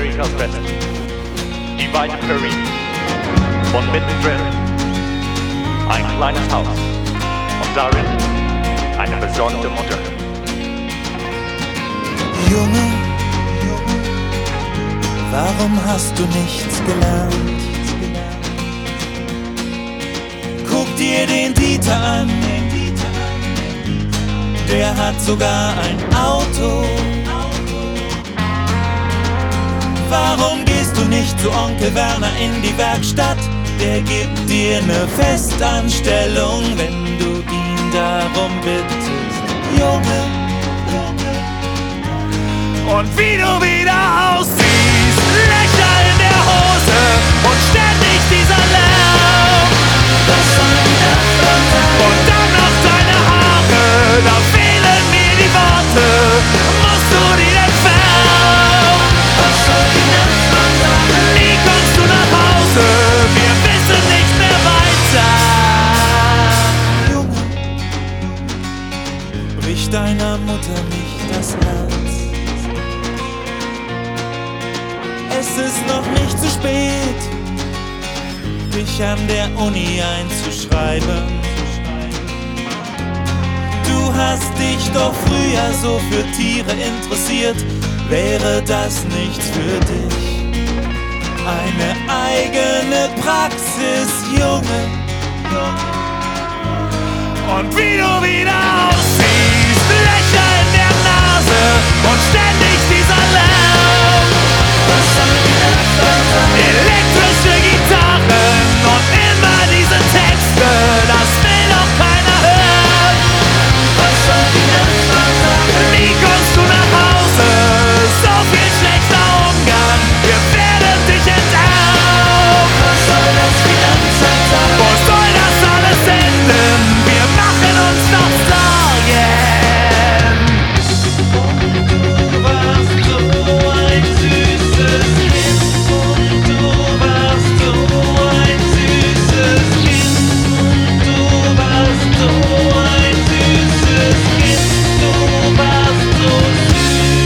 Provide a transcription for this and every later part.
Amerikas Westen, die weite Prairie und mittendrin ein kleines Haus und darin eine besorgte Mutter. Junge, warum hast du nichts gelernt? Guck dir den Dieter an, der hat sogar ein Auto. Warum gehst du nicht zu Onkel Werner in die Werkstatt? Der gibt dir ne Festanstellung, wenn du ihn darum bittest, Junge. Und wie du wieder aussiehst, Löcher in der Hose und ständig dieser Lärm. Und dann noch deine Haare, da fehlen mir die Worte. Musst du die entfernen? Nie kommst du nach Hause, wir wissen nicht mehr weiter. Junge, brich deiner Mutter nicht das Herz. Es ist noch nicht zu spät, dich an der Uni einzuschreiben. Du hast dich doch früher so für Tiere interessiert. Wäre das nichts für dich? Eine eigene Praxis, Junge. Und wie du wieder aussiehst, Löcher in der Nase und ständig dieser Lärm. Elektrische Gitarren und immer diese Texte, das will doch keiner hören. Nie kommst du nach Hause, so viel schlechter Umgang, wir werden dich enterben. Wo soll das alles enden? Wir machen uns noch Sorgen. Du warst so ein süßes Kind. Du warst so ein süßes Kind. Du warst so ein süßes Kind. Du warst so süß.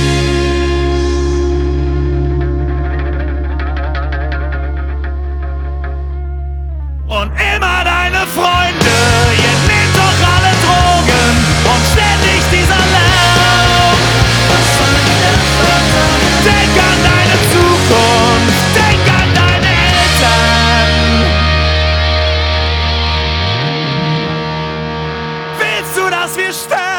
Und immer deine Freunde, ihr nehmt doch alle Drogen und ständig dieser Lärm. Denk an deine Zukunft, denk an deine Eltern. Willst du, dass wir sterben?